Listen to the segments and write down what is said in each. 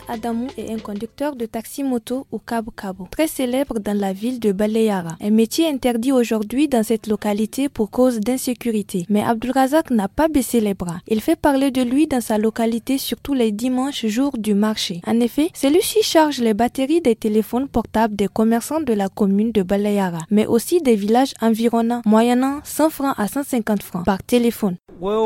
Adamou est un conducteur de taxi-moto ou cabo-cabo, très célèbre dans la ville de Baleyara. Un métier interdit aujourd'hui dans cette localité pour cause d'insécurité. Mais Abdulrazak n'a pas baissé les bras. Il fait parler de lui dans sa localité surtout les dimanches, jours du marché. En effet, celui-ci charge les batteries des téléphones portables des commerçants de la commune de Baleyara, mais aussi des villages environnants, moyennant 100 francs à 150 francs par téléphone.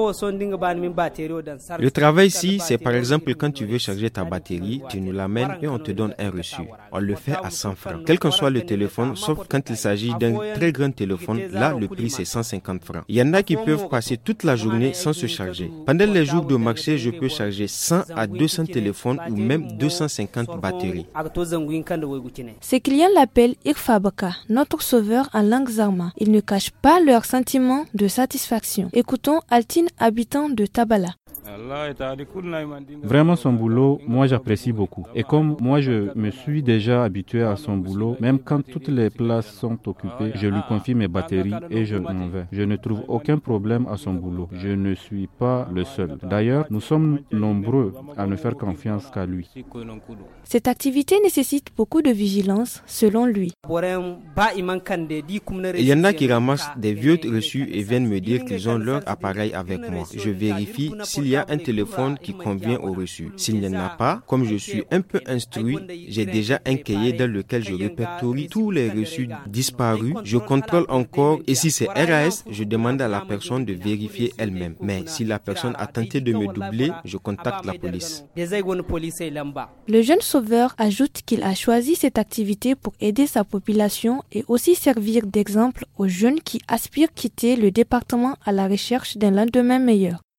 Le travail ici, c'est par exemple quand tu veux charger ta batterie, tu nous l'amènes et on te donne un reçu. On le fait à 100 francs. Quel qu'en soit le téléphone, sauf quand il s'agit d'un très grand téléphone, là le prix c'est 150 francs. Il y en a qui peuvent passer toute la journée sans se charger. Pendant les jours de marché, je peux charger 100 à 200 téléphones ou même 250 batteries. Ses clients l'appellent Irfabaka, notre sauveur en langue zarma. Ils ne cachent pas leur sentiment de satisfaction. Écoutons Altine, habitant de Tabala. Vraiment son boulot, moi j'apprécie beaucoup. Et comme moi je me suis déjà habitué à son boulot, même quand toutes les places sont occupées, je lui confie mes batteries et je m'en vais. Je ne trouve aucun problème à son boulot. Je ne suis pas le seul. D'ailleurs, nous sommes nombreux à ne faire confiance qu'à lui. Cette activité nécessite beaucoup de vigilance, selon lui. Il y en a qui ramassent des vieux reçus et viennent me dire qu'ils ont leur appareil avec moi. Je vérifie s'il y a un téléphone qui convient au reçu. S'il n'y en a pas, comme je suis un peu instruit, j'ai déjà un cahier dans lequel je répertorie tous les reçus disparus. Je contrôle encore et si c'est RAS, je demande à la personne de vérifier elle-même. Mais si la personne a tenté de me doubler, je contacte la police. Le jeune sauveur ajoute qu'il a choisi cette activité pour aider sa population et aussi servir d'exemple aux jeunes qui aspirent quitter le département à la recherche d'un lendemain meilleur.